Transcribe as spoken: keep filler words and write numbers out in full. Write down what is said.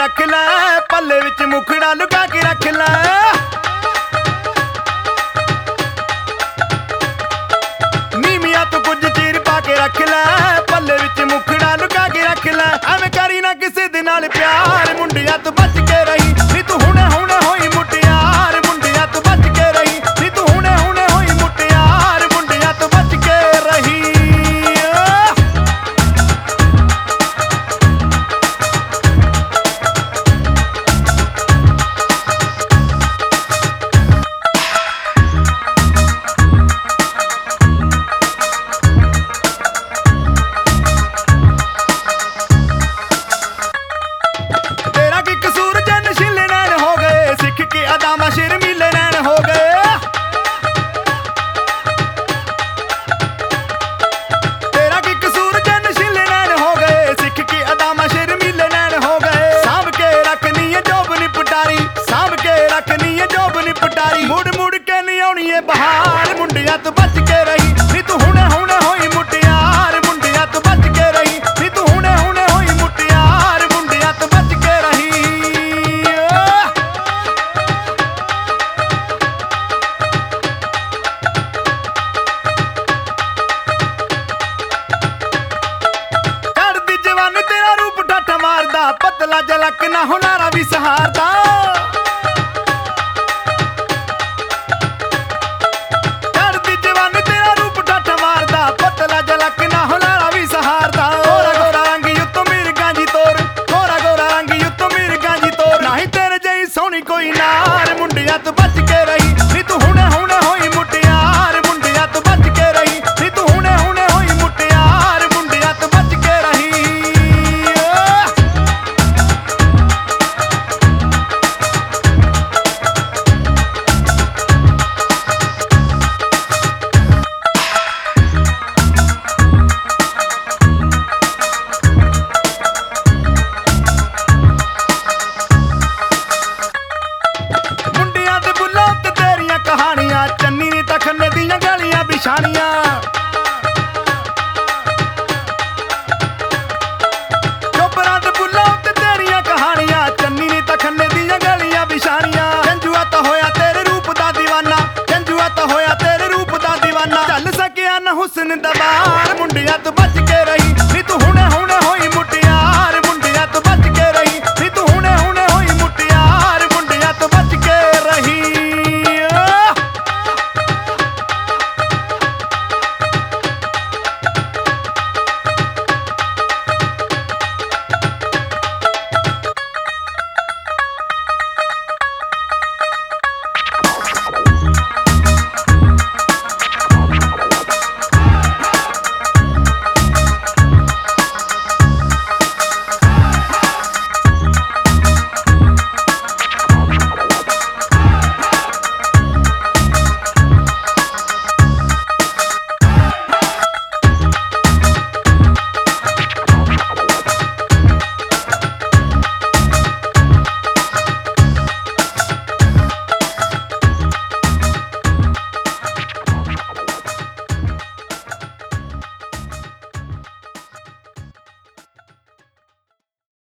रख लै, पल्ले विच मुखड़ा लुका के रख लै। नीमिया तू कुछ चीर पा के रख लै, पल्ले विच मुखड़ा लुका के रख लै। एवें करी ना किसे दे नाल प्यार, मुंडिया तू बच के रही नी तू हुणे हुणे होई मुटियार। मुंडिया तू बच के रही नी तू हुणे हुणे होई मुटियार। मुंडिया तू बच के रही। शर्मीले नैन हो गए, तेरा की कसूर जन शिले नैन हो गए। सिख की अदामा शर्मीले नैन हो गए। सांभ के रखनी है जोब नी पटारी, सांभ के रखनी है जोब नी पटारी। मुड़ मुड़ के नहीं आनी है बहार। मुंडिया तू बच के रही नी तू हुणे हुणे होई मुटियार। मुंडिया तू बच के रही नी तू हुणे हुणे होई मुटियार। मुंडिया तू बच के रही। मारदा पतला जलक ना हुनारा भी सहारदा। चढ़दी जवानी तेरा रूप ठाठा मारदा, पतला जलक ना हुनारा भी सहारदा। गोरा गोरा रंग युत्तो मिर्गां जी तोर, गोरा गोरा रंग युत्तो मिर्गां जी तोर। नहीं तेरे जई सोहनी कोई नार। मुंडिया तू बच के रही नी तू हुणे हुणे होई मुटियार। मुंडिया तू बच के रही नी तू हुणे हुणे होई मुटियार। मुंडिया तू बच के रही। चन्नी नी तखने दियां गलियां बिछानियां, चोपरां ते बुल्लां ते तेरियां कहानियां। चन्नी नी तखने दियां गलियां बिछानियां। जंजुआ तो होया तेरे रूप दा दीवाना, जंजुआ तो होया तेरे रूप दा दीवाना। चल सकिया ना हुस्न दा बार। मुंडिया तू बच के रही